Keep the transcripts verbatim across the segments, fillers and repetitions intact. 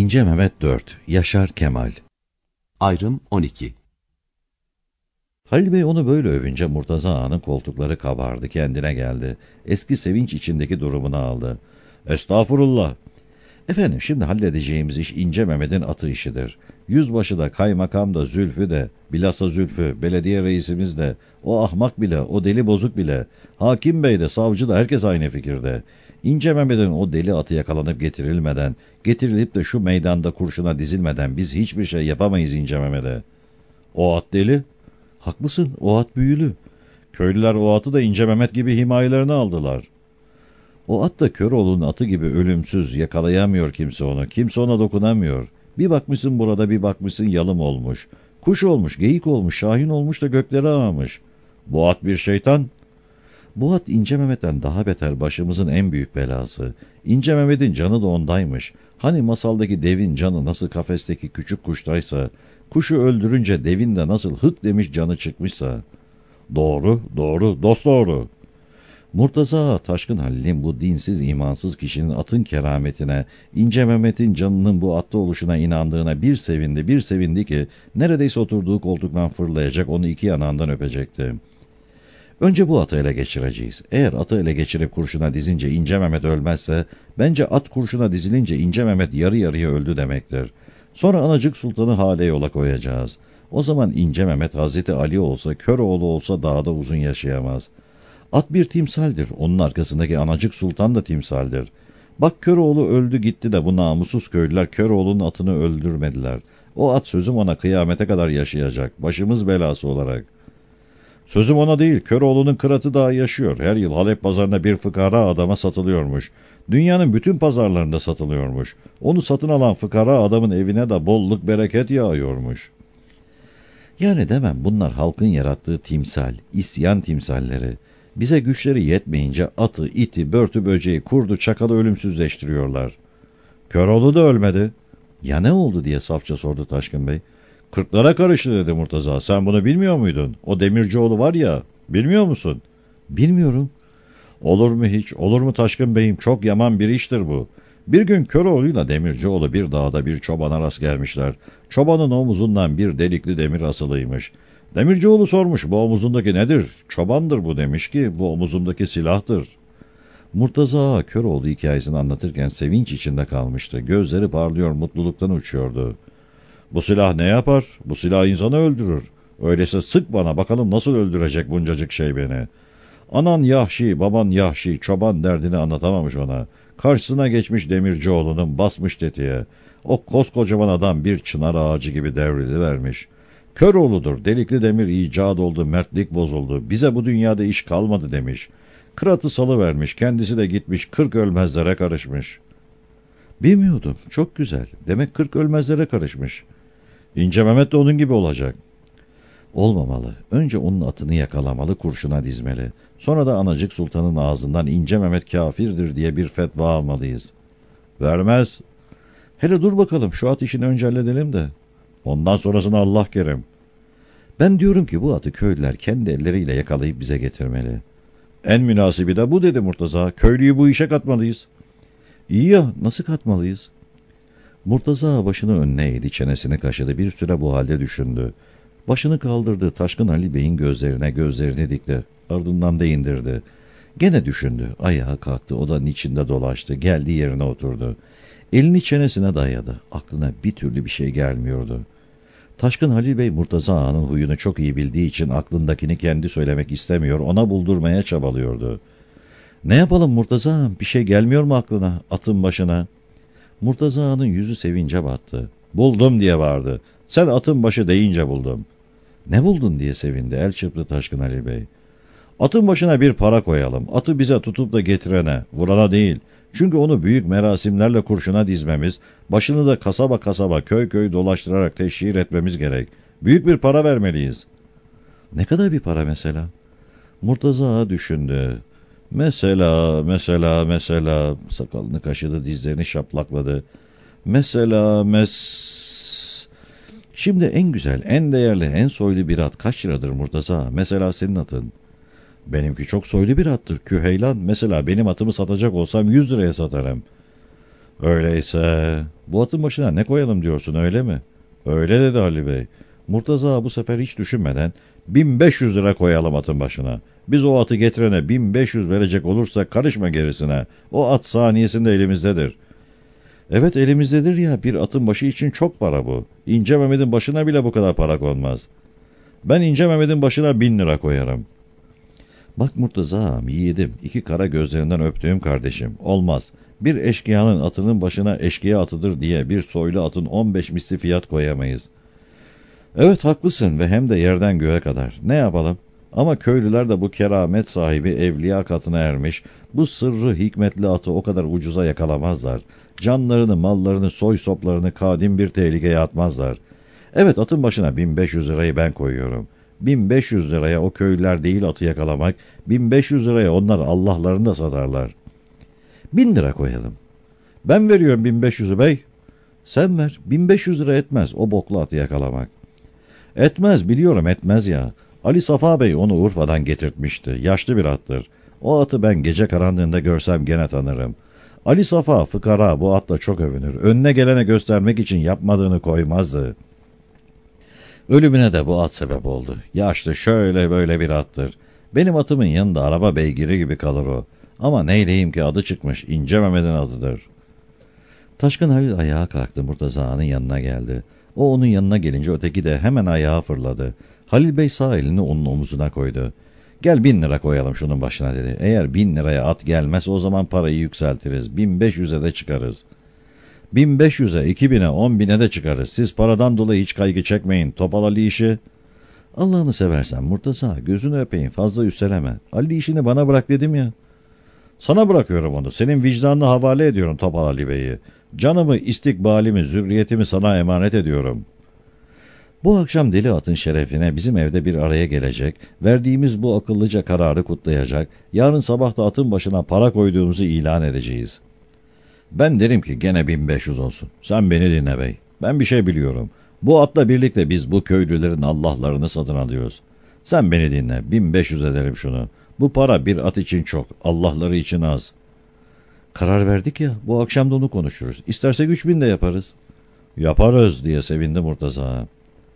İnce Mehmet dört. Yaşar Kemal. Ayrım on iki. Halil Bey onu böyle övünce Murtaza Ağa'nın koltukları kabardı, kendine geldi. Eski sevinç içindeki durumunu aldı. Estağfurullah. Efendim, şimdi halledeceğimiz iş İnce Mehmet'in atı işidir. Yüzbaşı da, kaymakam da, Zülfü de, bilhassa Zülfü, belediye reisimiz de, o ahmak bile, o deli bozuk bile, hakim bey de, savcı da, herkes aynı fikirde. İnce Mehmet'in o deli atı yakalanıp getirilmeden, getirilip de şu meydanda kurşuna dizilmeden biz hiçbir şey yapamayız İnce Mehmet'e. O at deli. Haklısın, o at büyülü. Köylüler o atı da İnce Mehmet gibi himayelerine aldılar. O at da Köroğlu'nun atı gibi ölümsüz, yakalayamıyor kimse onu, kimse ona dokunamıyor. Bir bakmışsın burada, bir bakmışsın yalım olmuş. Kuş olmuş, geyik olmuş, şahin olmuş da göklere ağamış. Bu at bir şeytan. Bu at İnce Mehmet'ten daha beter başımızın en büyük belası. İnce Mehmet'in canı da ondaymış. Hani masaldaki devin canı nasıl kafesteki küçük kuştaysa, kuşu öldürünce devin de nasıl hık demiş canı çıkmışsa. Doğru, doğru, dosdoğru. Murtaza Ağa, Taşkın Halil'in bu dinsiz, imansız kişinin atın kerametine, İnce Mehmet'in canının bu atta oluşuna inandığına bir sevindi, bir sevindi ki neredeyse oturduğu koltuktan fırlayacak, onu iki yanağından öpecekti. Önce bu atı ele geçireceğiz. Eğer atı ele geçirip kurşuna dizince İnce Mehmet ölmezse, bence at kurşuna dizilince İnce Mehmet yarı yarıya öldü demektir. Sonra Anacık Sultan'ı hale yola koyacağız. O zaman İnce Mehmet Hazreti Ali olsa, Köroğlu olsa daha da uzun yaşayamaz. At bir timsaldir. Onun arkasındaki Anacık Sultan da timsaldir. Bak, Köroğlu öldü gitti de bu namussuz köylüler Köroğlu'nun atını öldürmediler. O at sözüm ona kıyamete kadar yaşayacak. Başımız belası olarak. Sözüm ona değil, Köroğlu'nun kıratı daha yaşıyor. Her yıl Halep pazarına bir fıkara adama satılıyormuş. Dünyanın bütün pazarlarında satılıyormuş. Onu satın alan fıkara adamın evine de bolluk bereket yağıyormuş. Yani demem, bunlar halkın yarattığı timsal, isyan timsalleri. Bize güçleri yetmeyince atı, iti, börtü böceği, kurdu, çakalı ölümsüzleştiriyorlar. Köroğlu da ölmedi. Ya ne oldu diye safça sordu Taşkın Bey. Kırklara karıştı dedi Murtaza. Sen bunu bilmiyor muydun? O Demircioğlu var ya, bilmiyor musun? Bilmiyorum. Olur mu hiç? Olur mu Taşkın Bey'im? Çok yaman bir iştir bu. Bir gün Köroğlu'yla Demircioğlu bir dağda bir çobana rast gelmişler. Çobanın omuzundan bir delikli demir asılıymış. Demircioğlu sormuş, bu omuzundaki nedir? Çobandır bu demiş ki, bu omuzumdaki silahtır. Murtaza Ağa Köroğlu hikayesini anlatırken sevinç içinde kalmıştı. Gözleri parlıyor, mutluluktan uçuyordu. Bu silah ne yapar? Bu silah insanı öldürür. Öyleyse sık bana, bakalım nasıl öldürecek buncacık şey beni. Anan Yahşi, baban Yahşi, çoban derdini anlatamamış ona. Karşısına geçmiş Demircioğlu'nun, basmış tetiğe. O koskocaman adam bir çınar ağacı gibi devrilivermiş. Köroğlu'dur, delikli demir icat oldu, mertlik bozuldu. Bize bu dünyada iş kalmadı demiş. Kıratı salıvermiş, kendisi de gitmiş, kırk ölmezlere karışmış. Bilmiyordum, çok güzel. Demek kırk ölmezlere karışmış. İnce Mehmet de onun gibi olacak. Olmamalı. Önce onun atını yakalamalı, kurşuna dizmeli. Sonra da Anacık Sultan'ın ağzından İnce Mehmet kafirdir diye bir fetva almalıyız. Vermez. Hele dur bakalım, şu at işini önce halledelim de. Ondan sonrasını Allah kerim. Ben diyorum ki bu atı köylüler kendi elleriyle yakalayıp bize getirmeli. En münasibi de bu dedi Murtaza. Köylüyü bu işe katmalıyız. İyi ya, nasıl katmalıyız? Murtaza başını önüne eğdi, çenesini kaşıdı, bir süre bu halde düşündü. Başını kaldırdı, Taşkın Ali Bey'in gözlerine gözlerini dikti. Ardından da indirdi. Gene düşündü. Ayağa kalktı, odanın içinde dolaştı. Geldiği yerine oturdu. Elini çenesine dayadı. Aklına bir türlü bir şey gelmiyordu. Taşkın Halil Bey Murtaza Ağa'nın huyunu çok iyi bildiği için aklındakini kendi söylemek istemiyor, ona buldurmaya çabalıyordu. Ne yapalım Murtaza Ağam, bir şey gelmiyor mu aklına, atın başına? Murtaza Ağa'nın yüzü sevince battı. Buldum diye bağırdı. Sen atın başı deyince buldum. Ne buldun diye sevindi, el çırptı Taşkın Halil Bey. Atın başına bir para koyalım, atı bize tutup da getirene, vurana değil. Çünkü onu büyük merasimlerle kurşuna dizmemiz, başını da kasaba kasaba, köy köy dolaştırarak teşhir etmemiz gerek. Büyük bir para vermeliyiz. Ne kadar bir para mesela? Murtaza Ağa düşündü. Mesela, mesela, mesela, sakalını kaşıdı, dizlerini şaplakladı. Mesela, mes... Şimdi en güzel, en değerli, en soylu bir at kaç liradır Murtaza Ağa? Mesela senin atın. Benimki çok soylu bir attır, Küheylan. Mesela benim atımı satacak olsam yüz liraya satarım. Öyleyse bu atın başına ne koyalım diyorsun, öyle mi? Öyle dedi Ali Bey. Murtaza bu sefer hiç düşünmeden bin beş yüz lira koyalım atın başına. Biz o atı getirene bin beş yüz verecek olursak karışma gerisine. O at saniyesinde elimizdedir. Evet, elimizdedir ya, bir atın başı için çok para bu. İnce Mehmet'in başına bile bu kadar para konmaz. Ben İnce Mehmet'in başına bin lira koyarım. Bak Murtaza, yiğidim, iki kara gözlerinden öptüğüm kardeşim, olmaz. Bir eşkıyanın atının başına eşkıya atıdır diye bir soylu atın on beş misli fiyat koyamayız. Evet, haklısın ve hem de yerden göğe kadar. Ne yapalım? Ama köylüler de bu keramet sahibi evliya katına ermiş, bu sırrı hikmetli atı o kadar ucuza yakalamazlar. Canlarını, mallarını, soy soplarını kadim bir tehlikeye atmazlar. Evet, atın başına bin beş yüz lirayı ben koyuyorum. bin beş yüz liraya o köylüler değil atı yakalamak, bin beş yüz liraya onlar Allah'larını da satarlar. Bin lira koyalım. Ben veriyorum bin beş yüzü bey. Sen ver. bin beş yüz lira etmez o boklu atı yakalamak. Etmez, biliyorum etmez ya. Ali Safa Bey onu Urfa'dan getirtmişti. Yaşlı bir attır. O atı ben gece karanlığında görsem gene tanırım. Ali Safa fıkara bu atla çok övünür. Önüne gelene göstermek için yapmadığını koymazdı. Ölümüne de bu at sebep oldu. Yaşlı şöyle böyle bir attır. Benim atımın yanında araba beygiri gibi kalır o. Ama neyleyim ki adı çıkmış, İnce Mehmet'in adıdır. Taşkın Halil ayağa kalktı, Murtaza'nın yanına geldi. O onun yanına gelince öteki de hemen ayağa fırladı. Halil Bey sağ elini onun omuzuna koydu. Gel bin lira koyalım şunun başına dedi. Eğer bin liraya at gelmez o zaman parayı yükseltiriz. Bin beş yüze de çıkarız. Bin beş yüze, iki bine, on bine de çıkarız. Siz paradan dolayı hiç kaygı çekmeyin. Topal Ali işi. Allah'ını seversen Murtaza, gözünü öpeyim, fazla üsteleme. Ali işini bana bırak dedim ya. Sana bırakıyorum onu. Senin vicdanına havale ediyorum Topal Ali Bey'i. Canımı, istikbalimi, zürriyetimi sana emanet ediyorum. Bu akşam deli atın şerefine bizim evde bir araya gelecek, verdiğimiz bu akıllıca kararı kutlayacak, yarın sabah da atın başına para koyduğumuzu ilan edeceğiz. Ben derim ki gene bin beş yüz olsun. Sen beni dinle bey. Ben bir şey biliyorum. Bu atla birlikte biz bu köylülerin Allah'larını satın alıyoruz. Sen beni dinle. bin beş yüz ederim şunu. Bu para bir at için çok, Allah'ları için az. Karar verdik ya, bu akşam da onu konuşuruz. İstersek üç bin de yaparız. Yaparız diye sevindi Murtaza.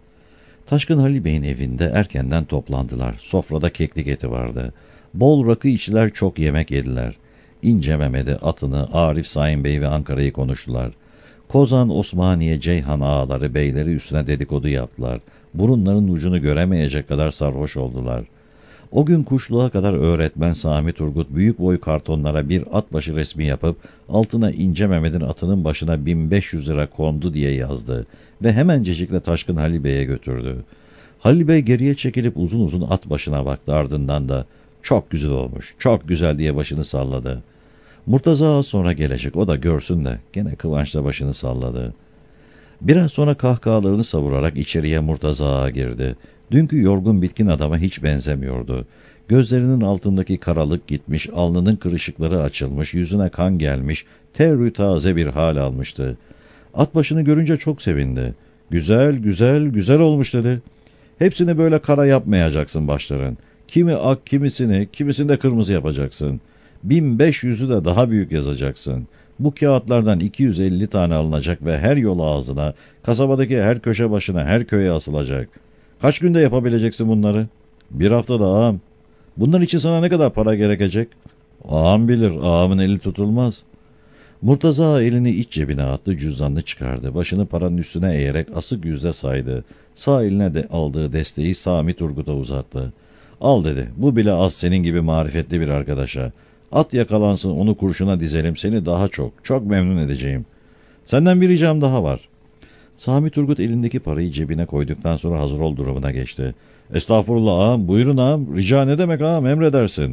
Taşkın Halil Bey'in evinde erkenden toplandılar. Sofrada keklik eti vardı. Bol rakı içtiler, çok yemek yediler. İnce Mehmet'i, atını, Arif Saim Bey ve Ankara'yı konuştular. Kozan, Osmaniye, Ceyhan ağaları, beyleri üstüne dedikodu yaptılar. Burunların ucunu göremeyecek kadar sarhoş oldular. O gün kuşluğa kadar öğretmen Sami Turgut büyük boy kartonlara bir at başı resmi yapıp altına İnce Mehmet'in atının başına bin beş yüz lira kondu diye yazdı ve hemencecikle Taşkın Halil Bey'e götürdü. Halil Bey geriye çekilip uzun uzun at başına baktı, ardından da çok güzel olmuş, çok güzel diye başını salladı. Murtaza sonra gelecek, o da görsün de gene kıvançla başını salladı. Biraz sonra kahkahalarını savurarak içeriye Murtaza girdi. Dünkü yorgun bitkin adama hiç benzemiyordu. Gözlerinin altındaki karalık gitmiş, alnının kırışıkları açılmış, yüzüne kan gelmiş, terrü taze bir hal almıştı. At başını görünce çok sevindi. Güzel, güzel, güzel olmuş dedi. Hepsini böyle kara yapmayacaksın başların. Kimi ak, kimisini, kimisini de kırmızı yapacaksın. Bin beş yüzü de daha büyük yazacaksın. Bu kağıtlardan iki yüz elli tane alınacak ve her yol ağzına, kasabadaki her köşe başına, her köye asılacak. Kaç günde yapabileceksin bunları? Bir haftada ağam. Bunlar için sana ne kadar para gerekecek? Ağam bilir, ağamın eli tutulmaz. Murtaza elini iç cebine attı, cüzdanını çıkardı. Başını paranın üstüne eğerek asık yüzle saydı. Sağ eline de aldığı desteği Sami Turgut'a uzattı. Al dedi, bu bile az senin gibi marifetli bir arkadaşa. At yakalansın, onu kurşuna dizelim, seni daha çok, çok memnun edeceğim. Senden bir ricam daha var. Sami Turgut elindeki parayı cebine koyduktan sonra hazır ol durumuna geçti. Estağfurullah ağam, buyurun ağam, rica ne demek ağam, emredersin.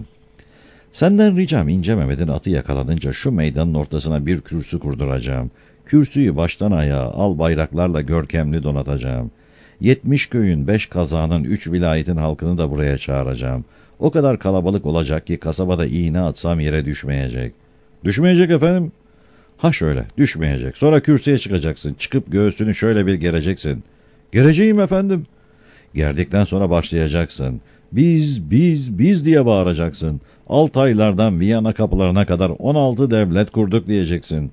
Senden ricam İnce Mehmet'in atı yakalanınca şu meydanın ortasına bir kürsü kurduracağım. Kürsüyü baştan ayağa al bayraklarla görkemli donatacağım. Yetmiş köyün, beş kazanın, üç vilayetin halkını da buraya çağıracağım. O kadar kalabalık olacak ki kasabada iğne atsam yere düşmeyecek. Düşmeyecek efendim? Ha şöyle, düşmeyecek. Sonra kürsüye çıkacaksın. Çıkıp göğsünü şöyle bir gereceksin. Gereceğim efendim. Gerdikten sonra başlayacaksın. Biz, biz, biz diye bağıracaksın. Altaylardan Viyana kapılarına kadar on altı devlet kurduk diyeceksin.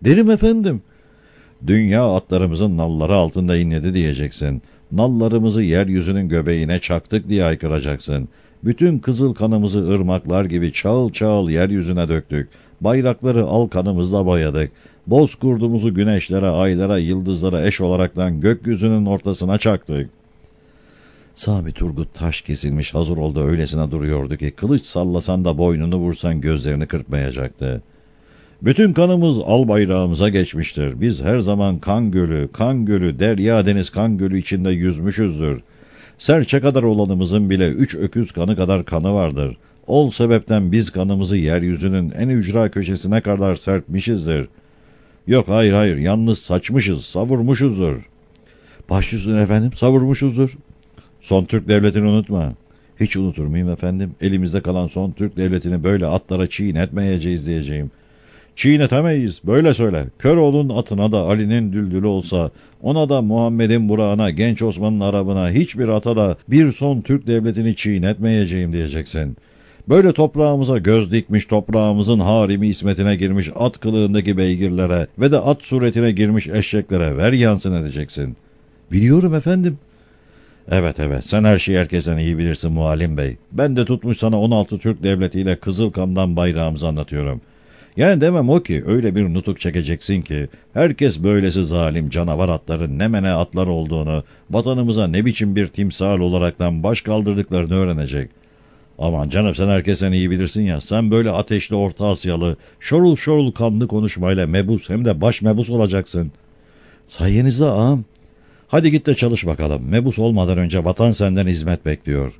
Derim efendim. Dünya atlarımızın nalları altında inledi diyeceksin. Nallarımızı yeryüzünün göbeğine çaktık diye haykıracaksın. Bütün kızıl kanımızı ırmaklar gibi çağıl çağıl yeryüzüne döktük. Bayrakları al kanımızla boyadık. Bozkurdumuzu güneşlere, aylara, yıldızlara eş olaraktan gökyüzünün ortasına çaktık. Sami Turgut taş kesilmiş hazır oldu, öylesine duruyordu ki kılıç sallasan da boynunu vursan gözlerini kırpmayacaktı. Bütün kanımız al bayrağımıza geçmiştir. Biz her zaman kan gölü, kan gölü, derya deniz kan gölü içinde yüzmüşüzdür. Serçe kadar olanımızın bile üç öküz kanı kadar kanı vardır. Ol sebepten biz kanımızı yeryüzünün en ücra köşesine kadar serpmişizdir. Yok hayır hayır, yalnız saçmışız, savurmuşuzdur. Baş üstüne efendim, savurmuşuzdur. Son Türk devletini unutma. Hiç unutur muyum efendim? Elimizde kalan son Türk devletini böyle atlara çiğnetmeyeceğiz diyeceğim. Çiğnetemeyiz, böyle söyle. Köroğlu'nun atına da Ali'nin düldülü olsa, ona da Muhammed'in burağına, Genç Osman'ın arabına, hiçbir ata da bir son Türk devletini çiğnetmeyeceğim diyeceksin. Böyle toprağımıza göz dikmiş, toprağımızın harimi ismetine girmiş at kılığındaki beygirlere ve de at suretine girmiş eşeklere ver yansın edeceksin. Biliyorum efendim. Evet evet, sen her şeyi herkesten iyi bilirsin Muallim Bey. Ben de tutmuş sana on altı Türk devletiyle Kızılkam'dan bayrağımızı anlatıyorum. Yani demem o ki öyle bir nutuk çekeceksin ki herkes böylesi zalim canavar atların ne mene atlar olduğunu, vatanımıza ne biçim bir timsal olaraktan baş kaldırdıklarını öğrenecek. Aman canım, sen herkesten iyi bilirsin ya, sen böyle ateşli Orta Asyalı, şorul şorul kanlı konuşmayla mebus hem de baş mebus olacaksın. Sayenizde ağam. Hadi git de çalış bakalım. Mebus olmadan önce vatan senden hizmet bekliyor.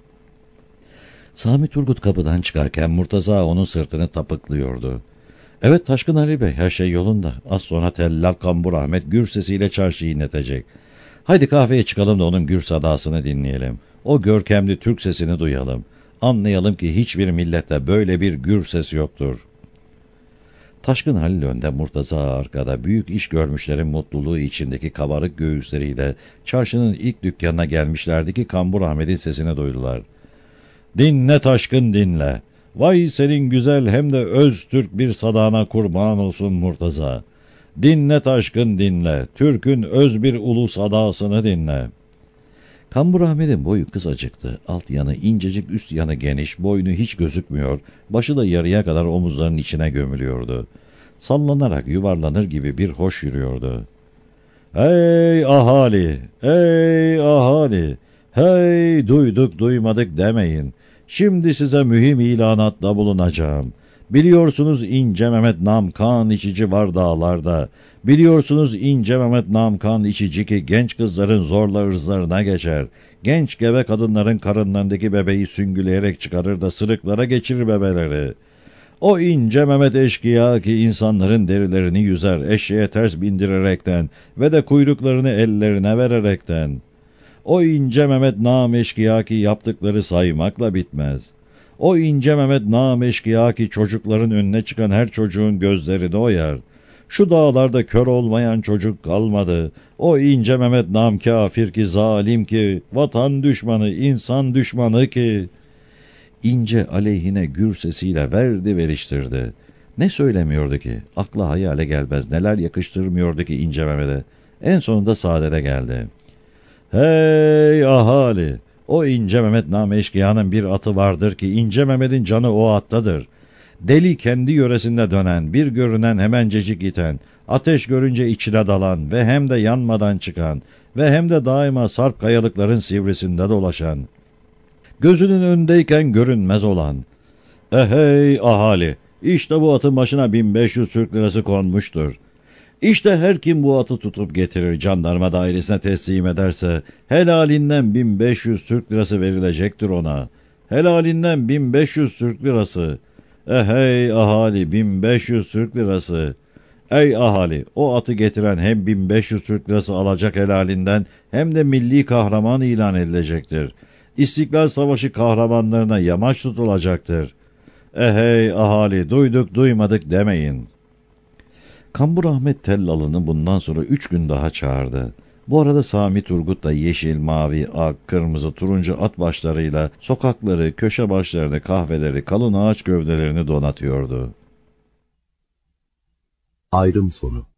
Sami Turgut kapıdan çıkarken Murtaza onun sırtını tapıklıyordu. Evet Taşkın Ali Bey, her şey yolunda. Az sonra Tellal Kambur Ahmet gür sesiyle çarşıyı inletecek. Haydi kahveye çıkalım da onun gür sadasını dinleyelim. O görkemli Türk sesini duyalım. Anlayalım ki hiçbir millette böyle bir gür ses yoktur. Taşkın Halil önde, Murtaza arkada, büyük iş görmüşlerin mutluluğu içindeki kabarık göğüsleriyle çarşının ilk dükkanına gelmişlerdi ki Kambur Ahmet'in sesini duydular. Dinle Taşkın dinle. Vay senin güzel hem de öz Türk bir sadana kurban olsun Murtaza. Dinle Taşkın dinle. Türk'ün öz bir ulu sadasını dinle. Kambur Ahmet'in boyu kısacıktı. Alt yanı incecik, üst yanı geniş, boynu hiç gözükmüyor, başı da yarıya kadar omuzlarının içine gömülüyordu. Sallanarak yuvarlanır gibi bir hoş yürüyordu. Hey ahali, hey ahali, hey duyduk duymadık demeyin. Şimdi size mühim ilanatta bulunacağım. Biliyorsunuz İnce Mehmet nam kan içici var dağlarda. Biliyorsunuz İnce Mehmet nam kan içici ki genç kızların zorla ırzlarına geçer. Genç gebe kadınların karınlarındaki bebeği süngüleyerek çıkarır da sırıklara geçirir bebeleri. O İnce Mehmet eşkıya ki insanların derilerini yüzer eşeğe ters bindirerekten ve de kuyruklarını ellerine vererekten. O İnce Mehmet nam eşkıya ki yaptıkları saymakla bitmez. O İnce Mehmet nam eşkıya ki çocukların önüne çıkan her çocuğun gözlerini oyar. Şu dağlarda kör olmayan çocuk kalmadı. O İnce Mehmet nam kafir ki zalim ki, vatan düşmanı, insan düşmanı ki. İnce aleyhine gür sesiyle verdi veriştirdi. Ne söylemiyordu ki? Akla hayale gelmez neler yakıştırmıyordu ki İnce Mehmet'e. En sonunda saadete geldi. Hey ahali! O İnce Mehmet nam eşkıyanın bir atı vardır ki İnce Mehmet'in canı o attadır. Deli kendi yöresinde dönen, bir görünen hemencecik iten, ateş görünce içine dalan ve hem de yanmadan çıkan ve hem de daima sarp kayalıkların sivrisinde dolaşan, gözünün önündeyken görünmez olan. Ehey ahali! İşte bu atın başına bin beş yüz Türk lirası konmuştur. İşte her kim bu atı tutup getirir jandarma dairesine teslim ederse helalinden bin beş yüz Türk lirası verilecektir ona. Helalinden bin beş yüz Türk lirası. Ehey ahali, bin beş yüz Türk lirası. Ey ahali, o atı getiren hem bin beş yüz Türk lirası alacak helalinden hem de milli kahraman ilan edilecektir. İstiklal Savaşı kahramanlarına yamaç tutulacaktır. Ehey ahali, duyduk duymadık demeyin. Kambur Ahmet Tellalı'nı bundan sonra üç gün daha çağırdı. Bu arada Sami Turgut da yeşil, mavi, ak, kırmızı, turuncu at başlarıyla sokakları, köşe başlarını, kahveleri, kalın ağaç gövdelerini donatıyordu. Ayrım sonu.